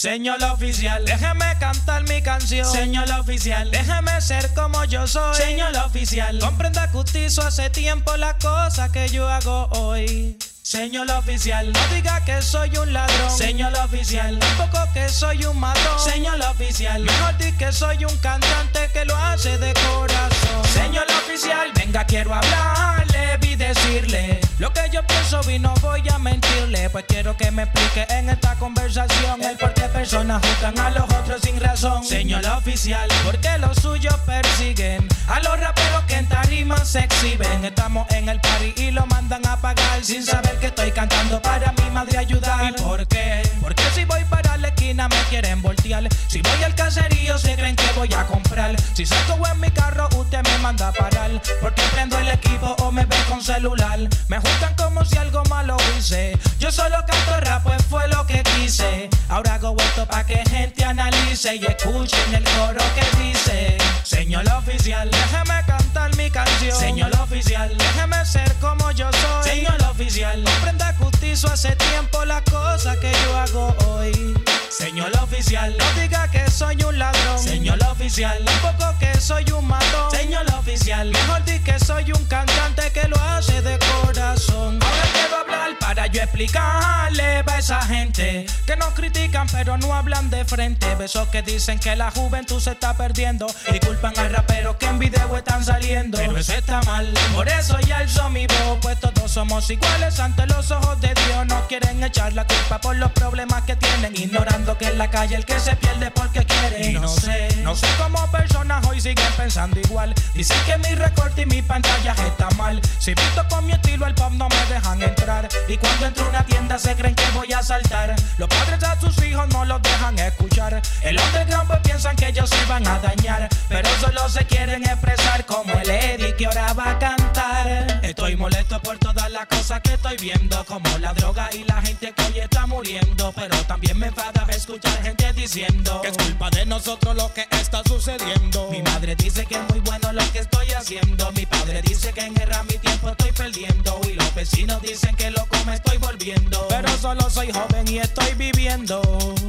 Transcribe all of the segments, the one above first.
Señor oficial, déjeme cantar mi canción. Señor oficial, déjeme ser como yo soy. Señor oficial, comprenda que usted hizo hace tiempo la cosa que yo hago hoy. Señor oficial, no diga que soy un ladrón. Señor oficial, tampoco que soy un matón. Señor oficial, mejor di que soy un cantante que lo hace de corazón. Señor oficial, venga, quiero hablarle, vi decirle lo que yo pienso y no voy a mentirle. Pues quiero que me explique en esta conversación el por qué personas juzgan a los otros sin razón. Señor oficial, ¿por qué los suyos persiguen a los raperos que en tarimas se exhiben? Estamos en el party y lo mandan a pagar sin saber que estoy cantando para mi madre ayudar. ¿Y por qué? Porque si voy para la esquina me quieren voltear. Si voy al caserío se creen que voy a comprar. Si salgo en mi carro usted me manda a parar. Porque prendo el equipo o me ve con celular. Me juzgan como si algo malo hice. Yo solo canto rap, pues fue lo que quise. Ahora hago esto pa' que gente analice y escuchen el coro que dice: Señor oficial, déjeme cantar mi canción. Señor oficial, déjeme ser como yo soy. Señor oficial, comprenda que usted hizo hace tiempo la cosa que yo hago hoy. Señor oficial, no diga que soy un ladrón. Señor oficial, tampoco que soy un matón. Señor oficial, mejor di que soy un cantante que lo hace de corazón. Ahora quiero hablar para yo explicarle a esa gente que nos critican pero no hablan de frente. Besos que dicen que la juventud se está perdiendo y culpan al rapero que en video están saliendo. Pero eso está mal, por eso ya alzo mi voz. Pues todos somos iguales ante los ojos de Dios. No quieren echar la culpa por los problemas que tienen, ignorando que en la calle el que se pierde porque quiere. Y no sé cómo personas hoy siguen pensando igual. Dicen que mi recorte y mi pantalla está mal. Si visto con mi estilo el pop no me dejan entrar. Y cuando entro a una tienda se creen que voy a saltar. Los padres a sus hijos no los dejan escuchar. El underground pues piensan que ellos se van a dañar, pero solo se quieren expresar como el Eddie que ahora va a cantar. Estoy molesto por todas las cosas que estoy viendo, como la droga y la gente que hoy está muriendo. Pero también me enfada escuchar gente diciendo que es culpa de nosotros lo que está sucediendo. Mi madre dice que es muy bueno lo que estoy haciendo. Mi padre dice que en guerra mi tiempo estoy perdiendo. Y los vecinos dicen que loco me estoy volviendo. Pero solo soy joven y estoy viviendo.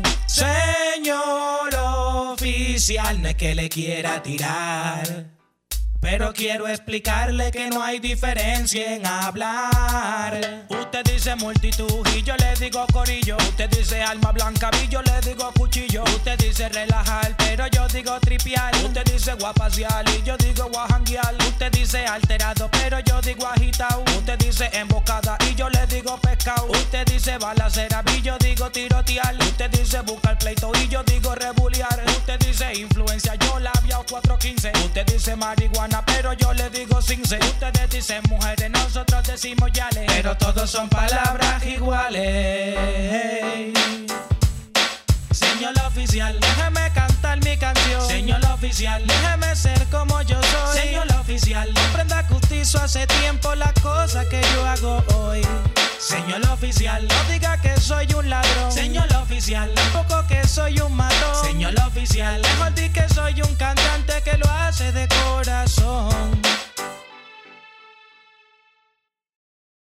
Señor oficial, no es que le quiera tirar, pero quiero explicarle que no hay diferencia en hablar. Usted dice multitud y yo le digo corillo. Usted dice alma blanca y yo le digo cuchillo. Usted dice relajar pero yo digo tripial. Usted dice guapacial y yo digo guajangueal. Usted dice alterado pero yo digo agitado. Usted dice emboscada y yo le digo pescado. Usted dice balacera y yo digo tirotear. Usted dice buscar pleito y yo digo rebuliar. Usted dice influencia, yo labia o 415. Usted dice marihuana pero yo le digo sin ser. Ustedes dicen mujeres, nosotros decimos yale, pero todos son palabras iguales. Señor oficial, déjeme cantar mi canción. Señor oficial, déjeme ser como yo soy. Señor oficial, comprenda que usted hizo hace tiempo la cosa que yo hago hoy. Señor oficial, no diga que soy un ladrón. Señor oficial, tampoco que soy un matón. Señor oficial, mejor di que soy un cantante